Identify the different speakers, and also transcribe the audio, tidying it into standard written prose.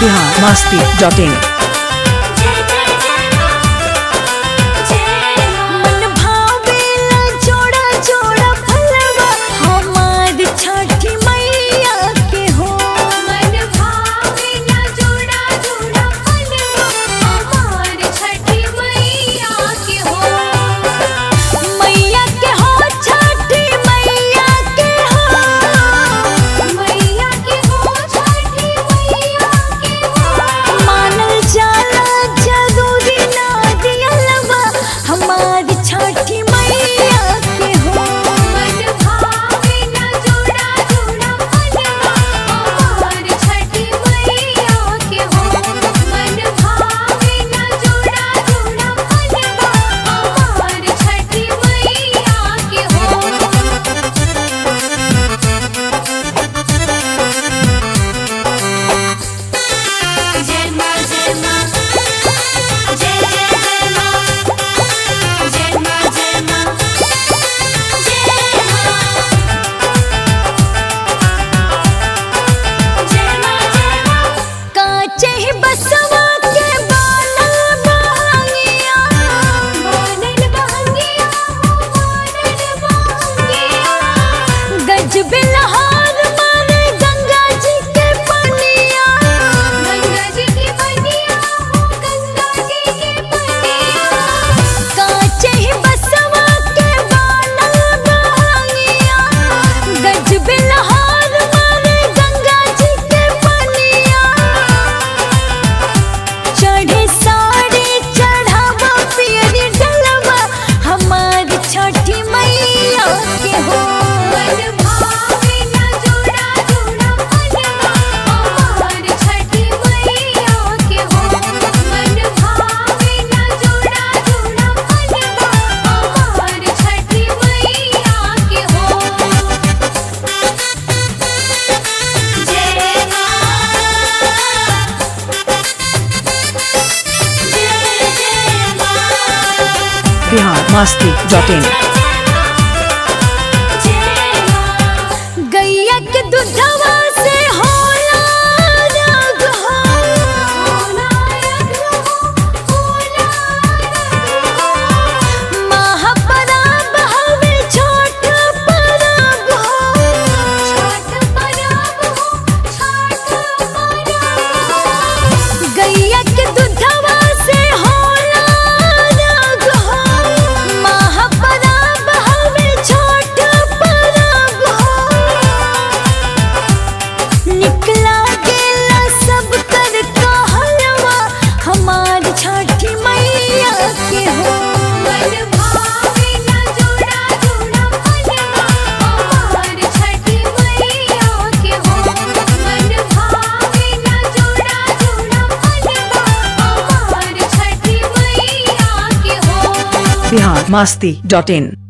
Speaker 1: biharmasti.in biharmasti.in
Speaker 2: गैया के दूधवा से होला राग महापराब हवे छोट पराब गैया के दूधवा से होला राग महापराब हवे छोट पराब निकला गेला सब कर कहलवा हमार छठी मैया के हो मन भावे ना जोड़ा जोड़ा फलवा हमार छठी मैया के हो मन भावे ना जोड़ा जोड़ा फलवा हमार छठी मैया के हो
Speaker 1: biharmasti.in